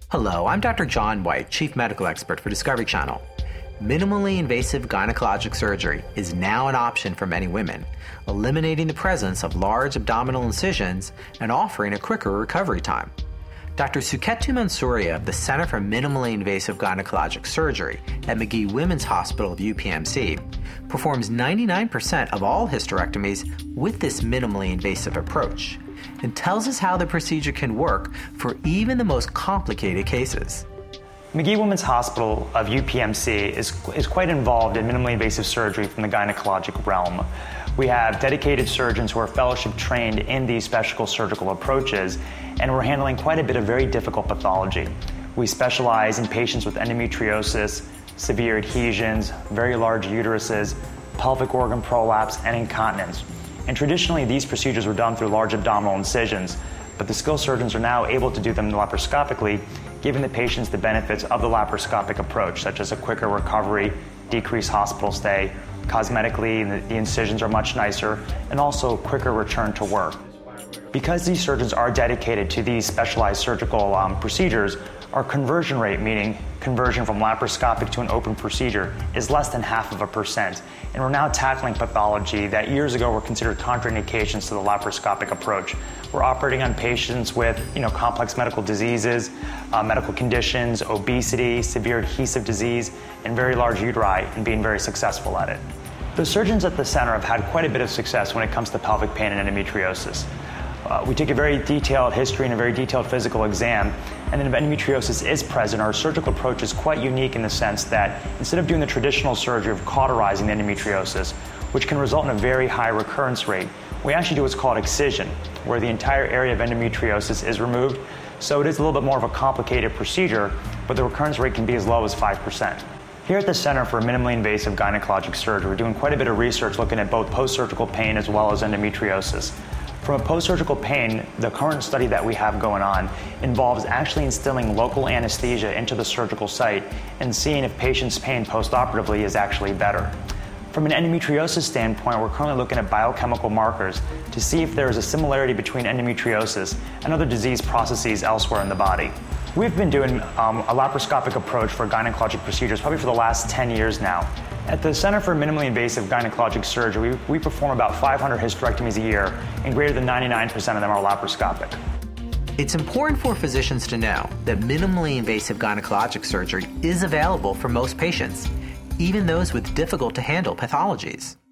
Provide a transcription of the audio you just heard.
Hello, I'm Dr. John White, Chief Medical Expert for Discovery Channel. Minimally invasive gynecologic surgery is now an option for many women, eliminating the presence of large abdominal incisions and offering a quicker recovery time. Dr. Suketu Mansouriya of the Center for Minimally Invasive Gynecologic Surgery at Magee Women's Hospital of UPMC performs 99% of all hysterectomies with this minimally invasive approach and tells us how the procedure can work for even the most complicated cases. Magee Women's Hospital of UPMC is quite involved in minimally invasive surgery from the gynecologic realm. We have dedicated surgeons who are fellowship trained in these special surgical approaches, and we're handling quite a bit of very difficult pathology. We specialize in patients with endometriosis, severe adhesions, very large uteruses, pelvic organ prolapse, and incontinence. And traditionally, these procedures were done through large abdominal incisions, but the skilled surgeons are now able to do them laparoscopically, giving the patients the benefits of the laparoscopic approach, such as a quicker recovery, decreased hospital stay. Cosmetically, the incisions are much nicer, and also quicker return to work. Because these surgeons are dedicated to these specialized surgical procedures, our conversion rate, meaning conversion from laparoscopic to an open procedure, is less than 0.5%. And we're now tackling pathology that years ago were considered contraindications to the laparoscopic approach. We're operating on patients with complex medical diseases, medical conditions, obesity, severe adhesive disease, and very large uteri, and being very successful at it. The surgeons at the center have had quite a bit of success when it comes to pelvic pain and endometriosis. We take a very detailed history and a very detailed physical exam, and then if endometriosis is present, our surgical approach is quite unique in the sense that instead of doing the traditional surgery of cauterizing the endometriosis, which can result in a very high recurrence rate, we actually do what's called excision, where the entire area of endometriosis is removed. So it is a little bit more of a complicated procedure, but the recurrence rate can be as low as 5%. Here at the Center for Minimally Invasive Gynecologic Surgery, we're doing quite a bit of research looking at both post-surgical pain as well as endometriosis. From a post-surgical pain, the current study that we have going on involves actually instilling local anesthesia into the surgical site and seeing if patients' pain post-operatively is actually better. From an endometriosis standpoint, we're currently looking at biochemical markers to see if there is a similarity between endometriosis and other disease processes elsewhere in the body. We've been doing a laparoscopic approach for gynecologic procedures probably for the last 10 years now. At the Center for Minimally Invasive Gynecologic Surgery, we perform about 500 hysterectomies a year, and greater than 99% of them are laparoscopic. It's important for physicians to know that minimally invasive gynecologic surgery is available for most patients, even those with difficult to handle pathologies.